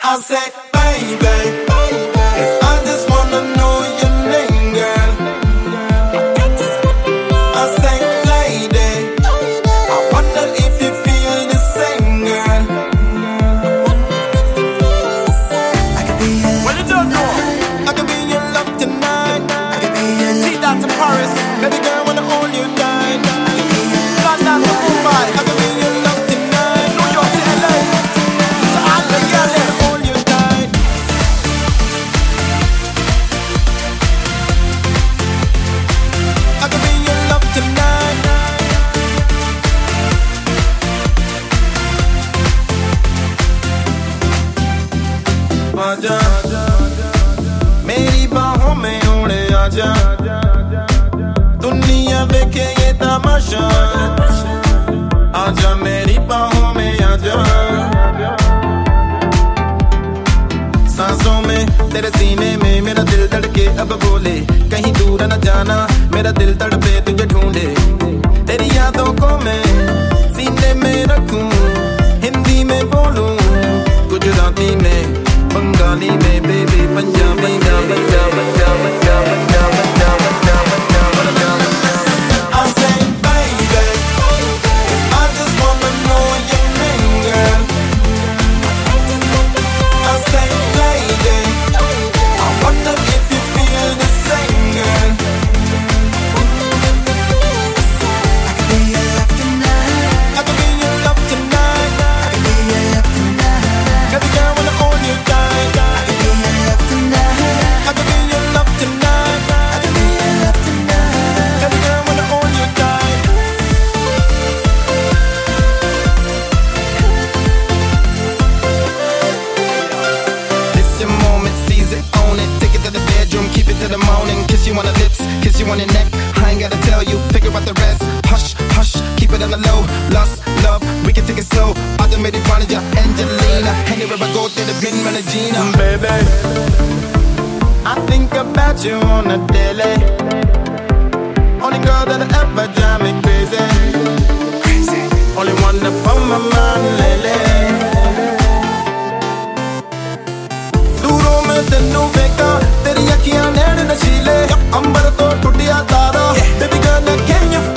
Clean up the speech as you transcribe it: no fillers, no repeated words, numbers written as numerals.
I say, baby, 'cause I just wanna know your name, girl. I say, lady, I wonder if you feel the same, girl. I could be your love. What you don't know? I could be your love tonight. I could be your love. Take that to Paris, baby girl, wanna hold you tight. I could be your love. London to Mumbai, I could be your love tonight. New York to LA, so I could get there, hold you tight. I could be your love tonight. आजा मेरी बाहों में उड़े आजा दुनिया देखे ये तमाशा आजा मेरी बाहों में आजा सांसों में तेरे सीने में मेरा दिल धड़के अब बोले कहीं दूर न जाना मेरा दिल तड़पे तुझे ढूंढे तेरी यादों को मैं सीने में रखूं हिंदी में बोलूं गुजराती में बंगाली में बेबी पंजाबी में I say baby, I just wanna know your name, girl. I say lady, I wonder if you feel the same, girl. I could be your love tonight. I could be your love tonight. I could be your love tonight. Baby girl, wanna hold you tight. I could be your love tonight. I could be your love tonight. I could be your love tonight. Baby girl, wanna hold you tight. This your moment, seize it, own it. Take it to the bedroom, keep it to the morning. Kiss you on the lips, kiss you on your neck. I ain't gotta tell you, figure out the rest. Hush, hush, keep it on the low. Lust, love, we can take it slow. Automated manager, Angelina. Anywhere I go, to the bin, Regina. Baby, I think about you on a daily. Only girl that ever drive me crazy. Crazy. Only one upon my mind lately. दूरों में तेनू देखा तेरी अखियां नैन नशीले अंबर तो टुटिया तारा Baby girl, can you